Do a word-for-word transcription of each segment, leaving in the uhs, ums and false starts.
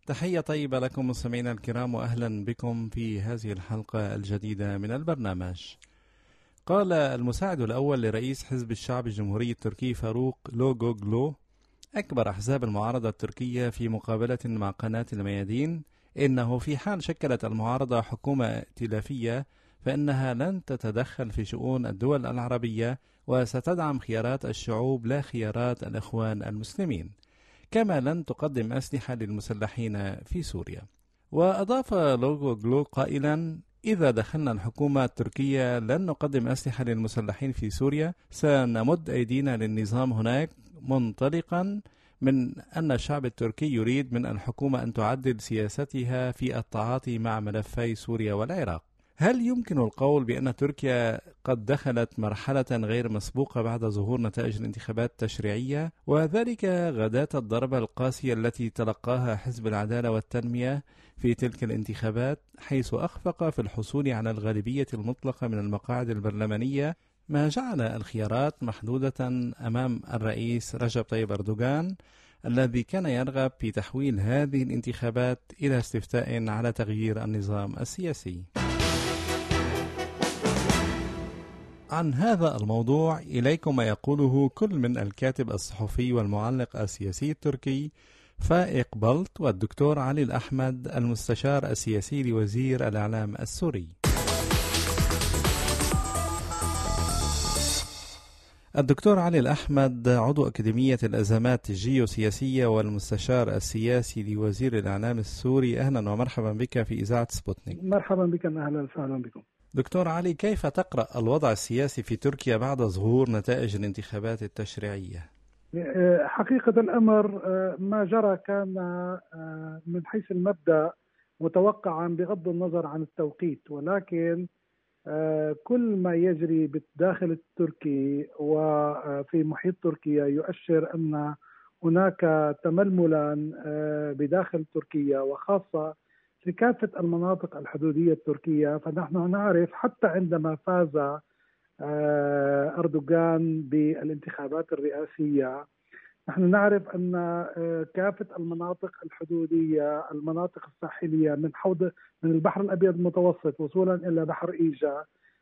تحية طيبة لكم مستمعينا الكرام، وأهلا بكم في هذه الحلقة الجديدة من البرنامج. قال المساعد الأول لرئيس حزب الشعب الجمهوري التركي فاروق لوغوغلو أكبر أحزاب المعارضة التركية في مقابلة مع قناة الميادين إنه في حال شكلت المعارضة حكومة ائتلافية فإنها لن تتدخل في شؤون الدول العربية وستدعم خيارات الشعوب لا خيارات الإخوان المسلمين، كما لن تقدم أسلحة للمسلحين في سوريا. وأضاف لوغوغلو قائلا: إذا دخلنا الحكومة التركية لن نقدم أسلحة للمسلحين في سوريا، سنمد أيدينا للنظام هناك، منطلقا من أن الشعب التركي يريد من الحكومة أن تعدل سياستها في التعاطي مع ملفي سوريا والعراق. هل يمكن القول بأن تركيا قد دخلت مرحلة غير مسبوقة بعد ظهور نتائج الانتخابات التشريعية، وذلك غداة الضربة القاسية التي تلقاها حزب العدالة والتنمية في تلك الانتخابات، حيث أخفق في الحصول على الغالبية المطلقة من المقاعد البرلمانية، ما جعل الخيارات محدودة أمام الرئيس رجب طيب أردوغان الذي كان يرغب في تحويل هذه الانتخابات إلى استفتاء على تغيير النظام السياسي. عن هذا الموضوع إليكم ما يقوله كل من الكاتب الصحفي والمعلق السياسي التركي فائق بلط، والدكتور علي الأحمد المستشار السياسي لوزير الإعلام السوري. الدكتور علي الأحمد عضو أكاديمية الأزمات الجيوسياسية والمستشار السياسي لوزير الإعلام السوري، أهلا ومرحبا بك في إذاعة سبوتنيك. مرحبا بك، أهلا وسهلا بكم. دكتور علي، كيف تقرأ الوضع السياسي في تركيا بعد ظهور نتائج الانتخابات التشريعية؟ حقيقة الأمر ما جرى كان من حيث المبدأ متوقعا بغض النظر عن التوقيت، ولكن كل ما يجري بالداخل التركي وفي محيط تركيا يؤشر أن هناك تململا بداخل تركيا، وخاصة في كافة المناطق الحدودية التركية. فنحن نعرف حتى عندما فاز أردوغان بالانتخابات الرئاسية، نحن نعرف أن كافة المناطق الحدودية، المناطق الساحلية من حوض من البحر الأبيض المتوسط وصولا إلى بحر إيجا،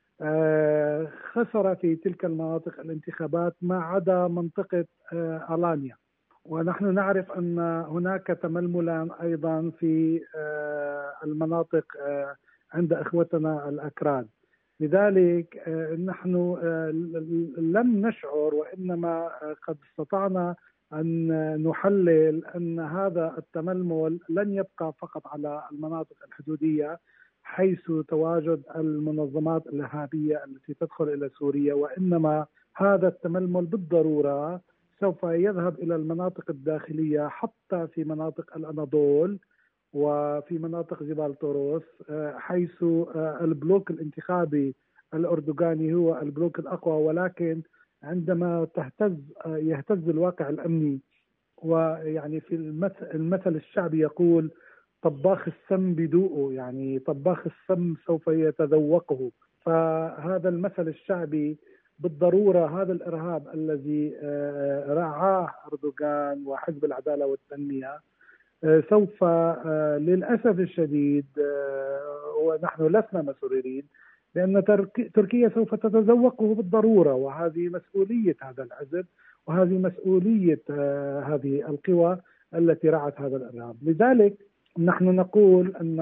خسر في تلك المناطق الانتخابات ما عدا منطقة ألانيا. ونحن نعرف أن هناك تململا أيضا في المناطق عند إخوتنا الأكراد. لذلك نحن لم نشعر، وإنما قد استطعنا أن نحلل أن هذا التململ لن يبقى فقط على المناطق الحدودية حيث تواجد المنظمات الإرهابية التي تدخل إلى سوريا، وإنما هذا التململ بالضرورة سوف يذهب إلى المناطق الداخلية، حتى في مناطق الأناضول وفي مناطق جبال طوروس، حيث البلوك الانتخابي الأردوغاني هو البلوك الأقوى. ولكن عندما تهتز يهتز الواقع الأمني، ويعني في المثل, المثل الشعبي يقول طباخ السم بدوءه، يعني طباخ السم سوف يتذوقه. فهذا المثل الشعبي بالضرورة هذا الإرهاب الذي رعاه أردوغان وحزب العدالة والتنمية سوف للأسف الشديد، ونحن لسنا مسرورين لأن تركيا سوف تتذوقه بالضرورة، وهذه مسؤولية هذا الحزب وهذه مسؤولية هذه القوى التي رعت هذا الإرهاب. لذلك نحن نقول أن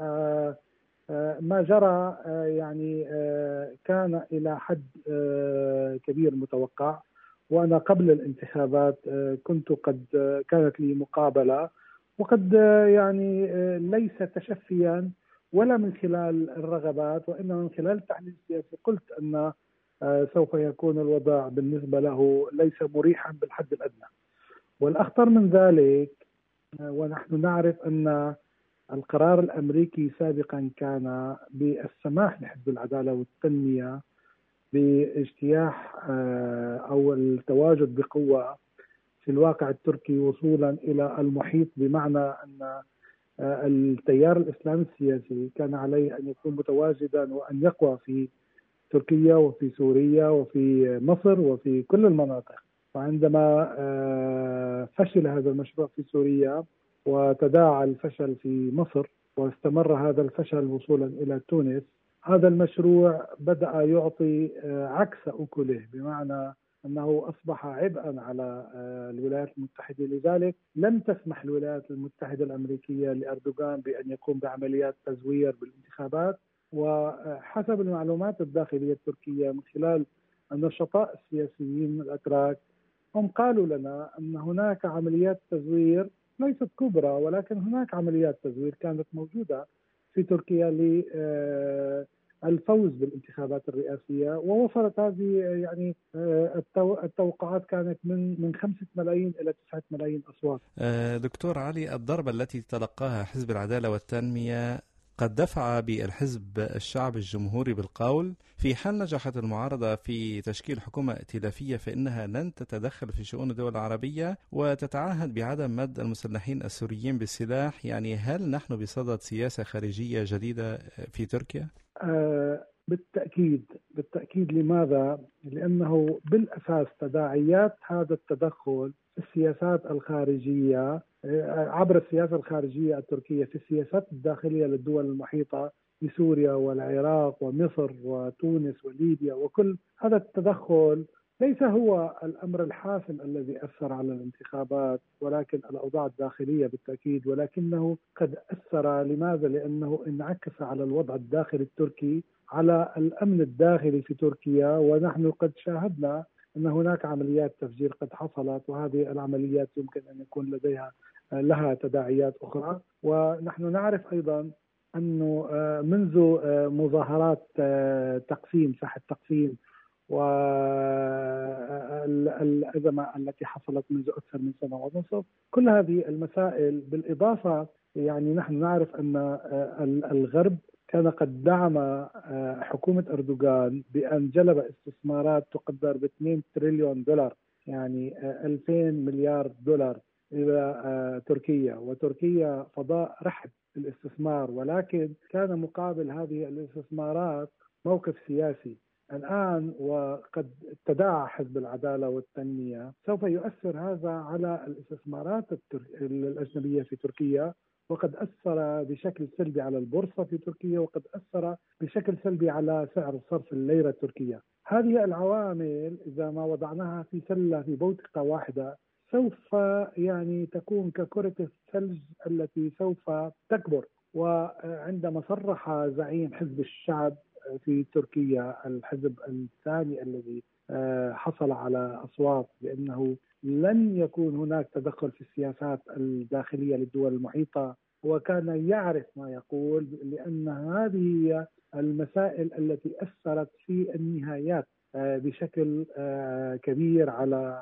ما جرى يعني كان إلى حد كبير متوقع. وأنا قبل الانتخابات كنت قد كانت لي مقابلة، وقد يعني ليس تشفيا ولا من خلال الرغبات، وإنما من خلال التحليل السياسي قلت أن سوف يكون الوضع بالنسبة له ليس مريحا بالحد الأدنى. والأخطر من ذلك، ونحن نعرف أن القرار الأمريكي سابقا كان بالسماح لحزب العدالة والتنمية باجتياح أو التواجد بقوة في الواقع التركي وصولا إلى المحيط، بمعنى أن التيار الإسلامي السياسي كان عليه أن يكون متواجدا وأن يقوى في تركيا وفي سوريا وفي مصر وفي كل المناطق. وعندما فشل هذا المشروع في سوريا وتداعى الفشل في مصر واستمر هذا الفشل وصولا إلى تونس، هذا المشروع بدأ يعطي عكس أكله، بمعنى أنه أصبح عبئا على الولايات المتحدة. لذلك لم تسمح الولايات المتحدة الأمريكية لأردوغان بأن يقوم بعمليات تزوير بالانتخابات. وحسب المعلومات الداخلية التركية من خلال النشطاء السياسيين الأتراك، هم قالوا لنا أن هناك عمليات تزوير ليست كبرى، ولكن هناك عمليات تزوير كانت موجودة في تركيا للفوز بالانتخابات الرئاسية، ووصلت هذه يعني التوقعات كانت من من خمسة ملايين إلى تسعة ملايين أصوات. دكتور علي، الضربة التي تلقاها حزب العدالة والتنمية قد دفع بالحزب الشعب الجمهوري بالقول في حال نجحت المعارضة في تشكيل حكومة ائتلافية فإنها لن تتدخل في شؤون الدول العربية وتتعهد بعدم مد المسلحين السوريين بالسلاح. يعني هل نحن بصدد سياسة خارجية جديدة في تركيا؟ آه بالتأكيد بالتأكيد. لماذا؟ لأنه بالأساس تداعيات هذا التدخل في السياسات الخارجية عبر السياسة الخارجية التركية في السياسات الداخلية للدول المحيطة بسوريا والعراق ومصر وتونس وليبيا، وكل هذا التدخل ليس هو الأمر الحاسم الذي أثر على الانتخابات، ولكن الأوضاع الداخلية بالتأكيد، ولكنه قد أثر. لماذا؟ لأنه انعكس على الوضع الداخلي التركي، على الأمن الداخلي في تركيا. ونحن قد شاهدنا أن هناك عمليات تفجير قد حصلت، وهذه العمليات يمكن أن يكون لديها لها تداعيات أخرى. ونحن نعرف أيضا أنه منذ مظاهرات تقسيم ساحة تقسيم والأزمة التي حصلت منذ أكثر من سنة ونصف، كل هذه المسائل بالإضافة، يعني نحن نعرف أن الغرب كان قد دعم حكومة أردوغان بأن جلب استثمارات تقدر ب اثنين تريليون دولار، يعني ألفين مليار دولار إلى تركيا. وتركيا فضاء رحب الاستثمار، ولكن كان مقابل هذه الاستثمارات موقف سياسي. الآن وقد تداعى حزب العدالة والتنمية، سوف يؤثر هذا على الاستثمارات الأجنبية في تركيا، وقد أثر بشكل سلبي على البورصة في تركيا، وقد أثر بشكل سلبي على سعر صرف الليرة التركية. هذه العوامل إذا ما وضعناها في سلة في بوتقة واحدة سوف يعني تكون ككرة الثلج التي سوف تكبر. وعندما صرح زعيم حزب الشعب في تركيا، الحزب الثاني الذي حصل على أصوات، بأنه لن يكون هناك تدخل في السياسات الداخلية للدول المحيطة، وكان يعرف ما يقول، لأن هذه هي المسائل التي أثرت في النهايات بشكل كبير على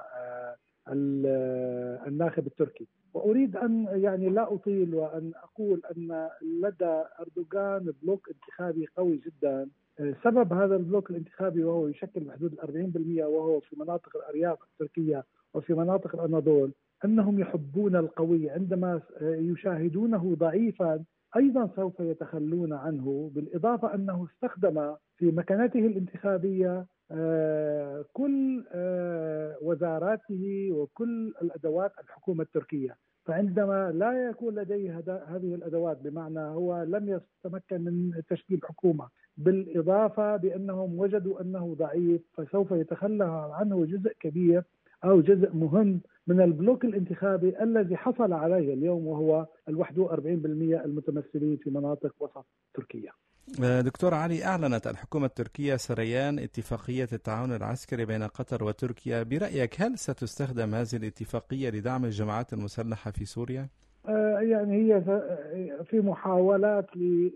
الناخب التركي. وأريد أن يعني لا أطيل وأن أقول أن لدى أردوغان بلوك انتخابي قوي جدا. سبب هذا البلوك الانتخابي وهو يشكل بحدود الأربعين بالمئة، وهو في مناطق الأرياف التركية وفي مناطق الأناضول، أنهم يحبون القوي. عندما يشاهدونه ضعيفا أيضا سوف يتخلون عنه. بالإضافة أنه استخدم في مكانته الانتخابية آه كل آه وزاراته وكل الأدوات الحكومة التركية، فعندما لا يكون لديه هذه الأدوات، بمعنى هو لم يتمكن من تشكيل حكومة، بالإضافة بأنهم وجدوا أنه ضعيف، فسوف يتخلى عنه جزء كبير أو جزء مهم من البلوك الانتخابي الذي حصل عليه اليوم، وهو الواحد وأربعين بالمئة المتمثلين في مناطق وسط تركيا. دكتور علي، أعلنت الحكومة التركية سريان اتفاقية التعاون العسكري بين قطر وتركيا. برأيك هل ستستخدم هذه الاتفاقية لدعم الجماعات المسلحة في سوريا؟ آه يعني هي في محاولات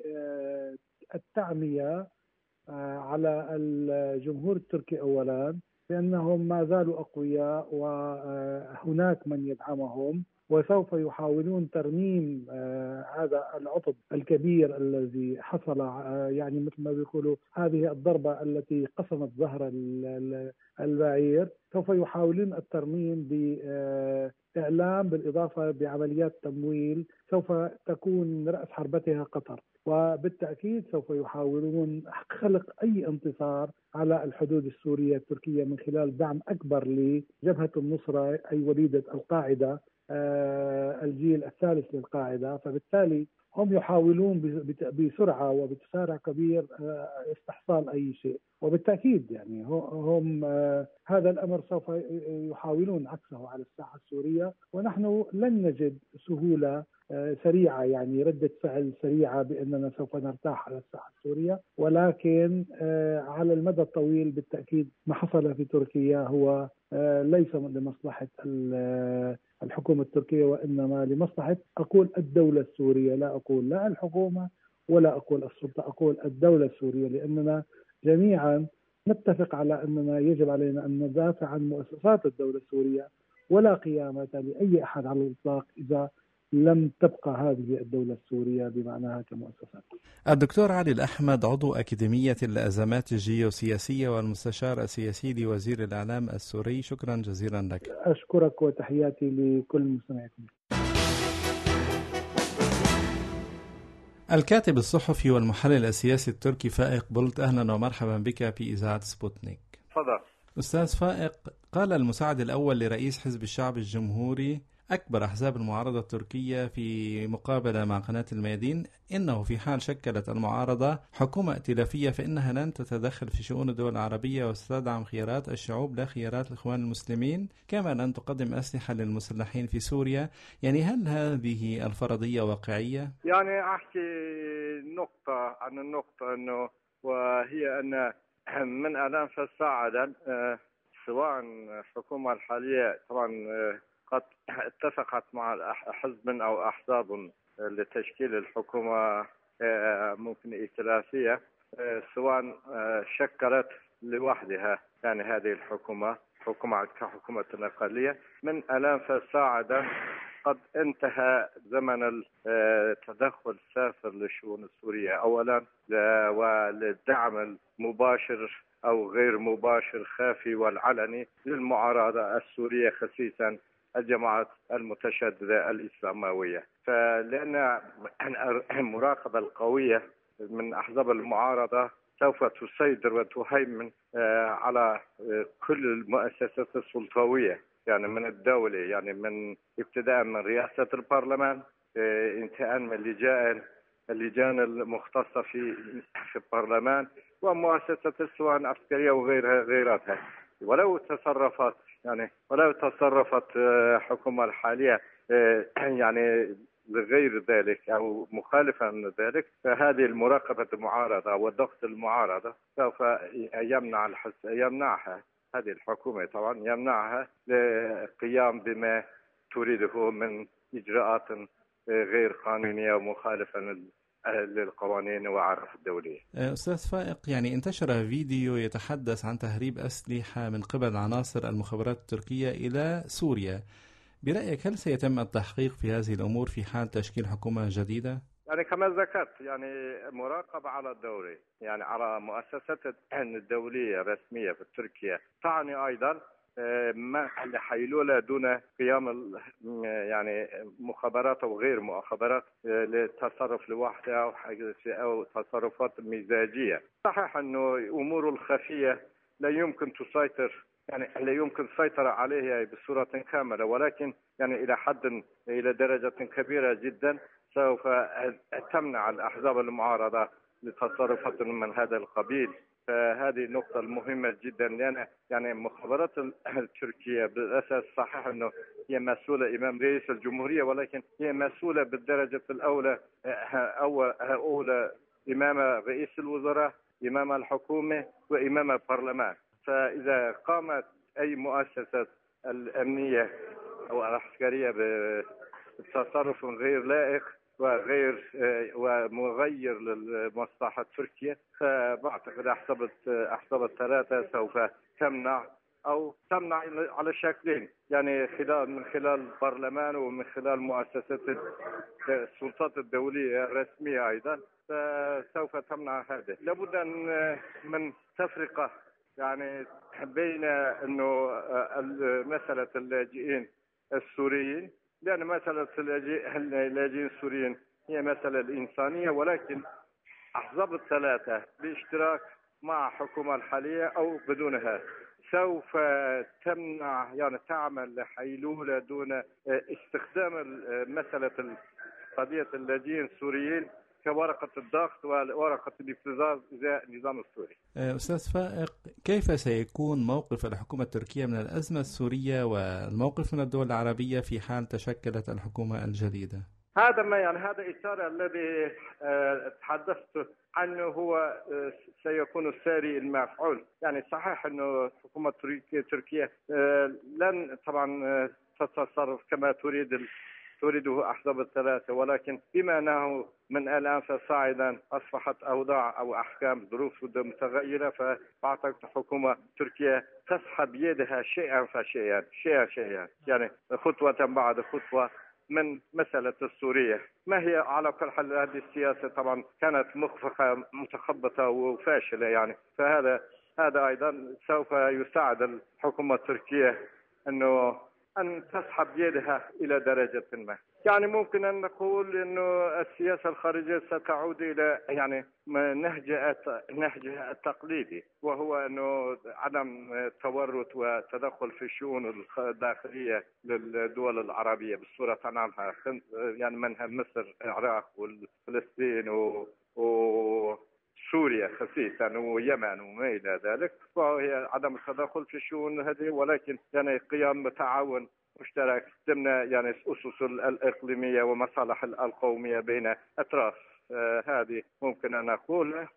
للتعمية آه على الجمهور التركي أولا، لأنهم ما زالوا أقوياء وهناك من يدعمهم، وسوف يحاولون ترميم آه هذا العطب الكبير الذي حصل. آه يعني مثل ما بيقولوا هذه الضربة التي قسمت ظهر البعير سوف يحاولون الترميم بإعلام بالإضافة بعمليات تمويل سوف تكون رأس حربتها قطر، وبالتأكيد سوف يحاولون خلق أي انتصار على الحدود السورية التركية من خلال دعم أكبر لجبهة النصرة أي وليدة القاعدة الجيل الثالث للقاعدة. فبالتالي هم يحاولون بسرعة وبتسارع كبير استحصال أي شيء، وبالتأكيد يعني هم هذا الأمر سوف يحاولون عكسه على الساحة السورية، ونحن لن نجد سهولة سريعة يعني ردة فعل سريعة بأننا سوف نرتاح على الساحة السورية، ولكن على المدى الطويل بالتأكيد ما حصل في تركيا هو ليس لمصلحة الحكومة التركية، وإنما لمصلحة أقول الدولة السورية، لا أقول لا الحكومة ولا أقول السلطة، أقول الدولة السورية، لأننا جميعا نتفق على أننا يجب علينا أن ندافع عن مؤسسات الدولة السورية، ولا قيامة لأي أحد على الإطلاق إذا لم تبقى هذه الدولة السورية بمعناها كمؤسسات. الدكتور علي الأحمد، عضو أكاديمية الأزمات الجيوسياسية والمستشار السياسي لوزير الإعلام السوري، شكرا جزيلا لك. أشكرك وتحياتي لكل مستمعيكم. الكاتب الصحفي والمحلل السياسي التركي فائق بولت، أهلا ومرحبا بك في إذاعة سبوتنيك. تفضل. أستاذ فائق، قال المساعد الأول لرئيس حزب الشعب الجمهوري أكبر أحزاب المعارضة التركية في مقابلة مع قناة الميادين إنه في حال شكلت المعارضة حكومة ائتلافية فإنها لن تتدخل في شؤون الدول العربية وستدعم خيارات الشعوب لا خيارات الإخوان المسلمين، كما لن تقدم أسلحة للمسلحين في سوريا. يعني هل هذه الفرضية واقعية؟ يعني أحكي نقطة عن النقطة أنه وهي أن من الآن فصاعدا سواء الحكومة الحالية طبعا قد اتفقت مع حزب أو أحزاب لتشكيل الحكومة ممكن ائتلافية، سواء شكلت لوحدها يعني هذه الحكومة حكومة كحكومة أقلية، من الآن فصاعدا قد انتهى زمن التدخل السافر للشؤون السورية أولا وللدعم المباشر أو غير مباشر خافي والعلني للمعارضة السورية خصيصا الجماعات المتشددة الإسلاموية. فلأن المراقبة القوية من أحزاب المعارضة سوف تسيطر وتهيمن على كل المؤسسات السلطوية يعني من الدولة، يعني من ابتداء من رئاسة البرلمان انتهاء من اللجان اللجان المختصة في في البرلمان ومؤسسات السواء العسكرية وغيرها غيرها. ولو تصرفت يعني ولو تصرفت الحكومة الحالية يعني لغير ذلك أو مخالفا من ذلك، فهذه المراقبة المعارضة والضغط المعارضة سوف يمنع الحس يمنعها هذه الحكومة طبعا يمنعها للقيام بما تريده من إجراءات غير قانونية ومخالفة للقوانين والعرف الدولية. أستاذ فائق، يعني انتشر فيديو يتحدث عن تهريب أسلحة من قبل عناصر المخابرات التركية إلى سوريا، برأيك هل سيتم التحقيق في هذه الأمور في حال تشكيل حكومة جديدة؟ يعني كما ذكرت يعني مراقبة على الدولة يعني على مؤسسات الدولية الرسمية في تركيا، تعني أيضا ما حيلولة دون قيام يعني مخابرات أو غير مخابرات للتصرف لوحدها أو تصرفات مزاجية. صحيح أنه أمور الخفية لا يمكن تسيطر يعني لا يمكن السيطرة عليها بصورة كاملة، ولكن يعني إلى حد إلى درجة كبيرة جدا سوف تمنع الأحزاب المعارضة لتصرفات من هذا القبيل. فهذه النقطة المهمة جدا، لأن يعني المخابرات التركية بالأساس صحيح أنه هي مسؤولة إمام رئيس الجمهورية، ولكن هي مسؤولة بالدرجة الأولى أو أولى إمام رئيس الوزراء، إمام الحكومة، وإمام البرلمان. فإذا قامت أي مؤسسة الأمنية أو العسكرية بتصرف غير لائق وغير ومغير لمصلحة تركيا، فبعتقد أحسب أحسب الثلاثة سوف تمنع أو تمنع على شكلين، يعني خلال من خلال البرلمان ومن خلال مؤسسات السلطات الدولية الرسمية أيضا، فسوف تمنع هذا. لابد من تفرقة يعني بين انه مساله اللاجئين السوريين، لان مساله اللاجئين السوريين هي مساله الانسانيه، ولكن احزاب الثلاثه باشتراك مع الحكومه الحاليه او بدونها سوف تمنع يعني تعمل لحيلوله دون استخدام مساله قضيه اللاجئين السوريين كورقة الضغط وورقة الابتزاز إزاء النظام السوري. أستاذ فائق، كيف سيكون موقف الحكومة التركية من الأزمة السورية والموقف من الدول العربية في حال تشكلت الحكومة الجديدة؟ هذا ما يعني هذا إثار الذي تحدثت عنه هو سيكون الساري المفعول. يعني صحيح أنه الحكومة التركية لن طبعا تتصرف كما تريد تريده أحزاب الثلاثة، ولكن بما أنه من الآن فصاعدا أصبحت أوضاع أو أحكام ظروف متغيرة، فأعتقد الحكومة التركية تسحب يدها شيئا فشيئا شيئا شيئا يعني خطوة بعد خطوة من مسألة السورية. ما هي على كل حال هذه السياسة طبعا كانت مخفقة متخبطة وفاشلة، يعني فهذا هذا أيضا سوف يساعد الحكومة التركية أنه أن تسحب يدها إلى درجة ما. يعني ممكن أن نقول أنه السياسة الخارجية ستعود إلى يعني نهجها نهجها التقليدي، وهو أنه عدم تورط وتدخل في الشؤون الداخلية للدول العربية بصورة عنها، يعني منها مصر، العراق وفلسطين و, و... سوريا خصيصا ويمن وما إلى ذلك، وهي عدم التدخل في الشؤون هذه، ولكن يعني قيام بتعاون مشترك ضمن يعني الأسس الإقليمية ومصالح القومية بين أطراف آه هذه ممكن أن أقول.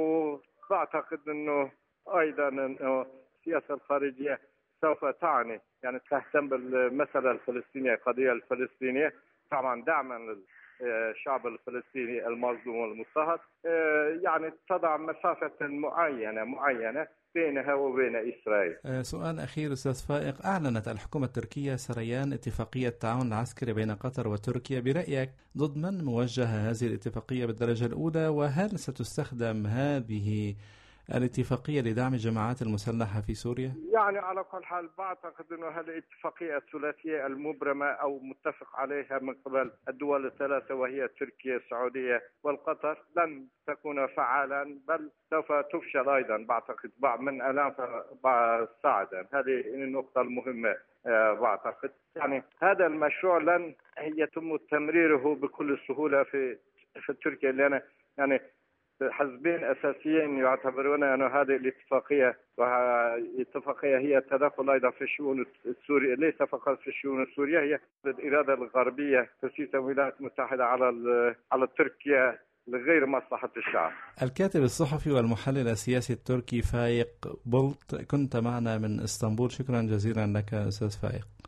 وأعتقد أنه أيضا أنه السياسة الخارجية سوف تعني يعني تهتم بالمسألة الفلسطينية، القضية الفلسطينية طبعا دعما الشعب الفلسطيني المظلوم والمضطهد، يعني تضع مسافة معينة معينة بينها وبين إسرائيل. سؤال أخير أستاذ فائق، أعلنت الحكومة التركية سريان اتفاقية تعاون العسكري بين قطر وتركيا، برأيك ضد من موجهة هذه الاتفاقية بالدرجة الأولى؟ وهل ستستخدم هذه الاتفاقية لدعم الجماعات المسلحة في سوريا؟ يعني على كل حال بعتقد أنه هذه الاتفاقية الثلاثية المبرمة أو متفق عليها من قبل الدول الثلاثة وهي تركيا السعودية والقطر لن تكون فعالا، بل سوف تفشل أيضا بعتقد من الآن صاعدا. هذه النقطة المهمة بعتقد. يعني هذا المشروع لن يتم تمريره بكل سهولة في في تركيا، لأن يعني حزبين أساسيين يعتبرون أن هذه الاتفاقية والاتفاقية هي تدخل أيضا في الشؤون السورية، ليس فقط في الشؤون السورية، هي الإرادة الغربية تسيس الولايات المتحدة على على تركيا لغير مصلحة الشعب. الكاتب الصحفي والمحلل السياسي التركي فايق بولت، كنت معنا من اسطنبول. شكرا جزيلا لك أستاذ فايق.